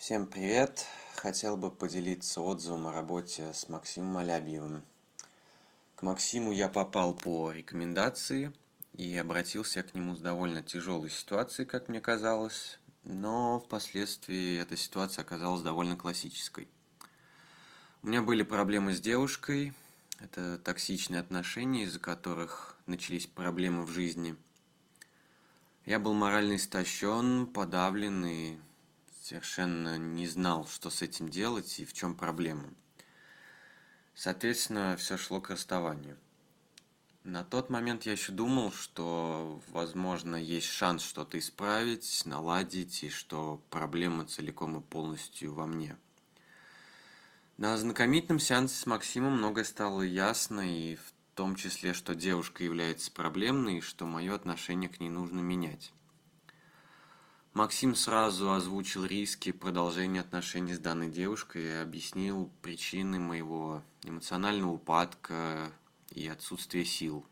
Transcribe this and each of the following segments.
Всем привет! Хотел бы поделиться отзывом о работе с Максимом Алябьевым. К Максиму я попал по рекомендации и обратился к нему с довольно тяжелой ситуацией, как мне казалось, но впоследствии эта ситуация оказалась довольно классической. У меня были проблемы с девушкой, это токсичные отношения, из-за которых начались проблемы в жизни. Я был морально истощен, подавлен и совершенно не знал, что с этим делать и в чем проблема. Соответственно, все шло к расставанию. На тот момент я еще думал, что, возможно, есть шанс что-то исправить, наладить, и что проблема целиком и полностью во мне. На знакомительном сеансе с Максимом многое стало ясно, и в том числе, что девушка является проблемной, и что мое отношение к ней нужно менять. Максим сразу озвучил риски продолжения отношений с данной девушкой и объяснил причины моего эмоционального упадка и отсутствия сил.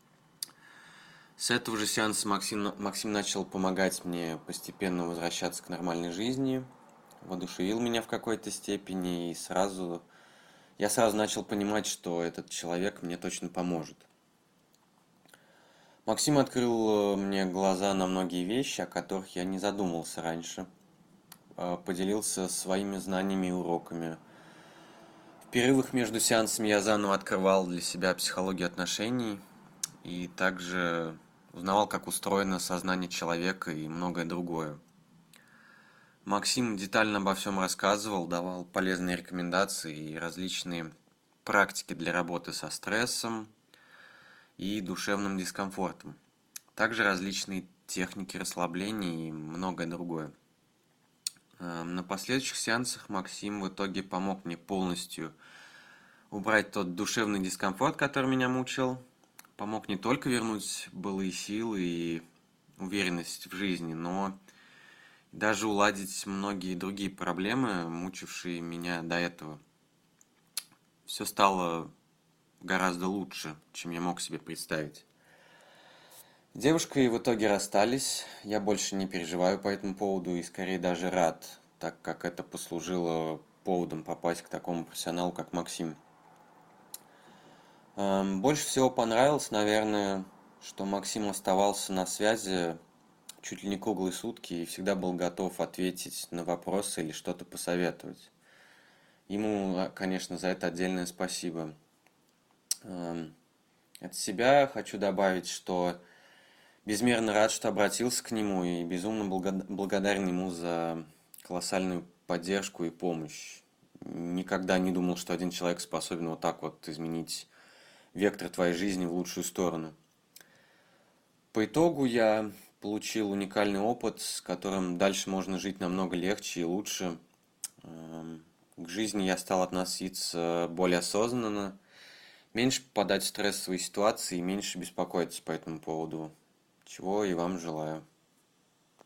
С этого же сеанса Максим начал помогать мне постепенно возвращаться к нормальной жизни, воодушевил меня в какой-то степени, и я сразу начал понимать, что этот человек мне точно поможет. Максим открыл мне глаза на многие вещи, о которых я не задумывался раньше. Поделился своими знаниями и уроками. В перерывах между сеансами я заново открывал для себя психологию отношений и также узнавал, как устроено сознание человека и многое другое. Максим детально обо всем рассказывал, давал полезные рекомендации и различные практики для работы со стрессом и душевным дискомфортом. Также различные техники расслабления и многое другое. На последующих сеансах Максим в итоге помог мне полностью убрать тот душевный дискомфорт, который меня мучил. Помог не только вернуть былые силы и уверенность в жизни, но даже уладить многие другие проблемы, мучившие меня до этого. Все стало гораздо лучше, чем я мог себе представить. С девушкой в итоге расстались, я больше не переживаю по этому поводу и скорее даже рад, так как это послужило поводом попасть к такому профессионалу, как Максим. Больше всего понравилось, наверное, что Максим оставался на связи чуть ли не круглые сутки и всегда был готов ответить на вопросы или что-то посоветовать. Ему, конечно, за это отдельное спасибо. От себя хочу добавить, что безмерно рад, что обратился к нему и безумно благодарен ему за колоссальную поддержку и помощь. Никогда не думал, что один человек способен вот так вот изменить вектор твоей жизни в лучшую сторону. По итогу я получил уникальный опыт, с которым дальше можно жить намного легче и лучше. К жизни я стал относиться более осознанно, меньше попадать в стрессовые ситуации и меньше беспокоиться по этому поводу, чего и вам желаю.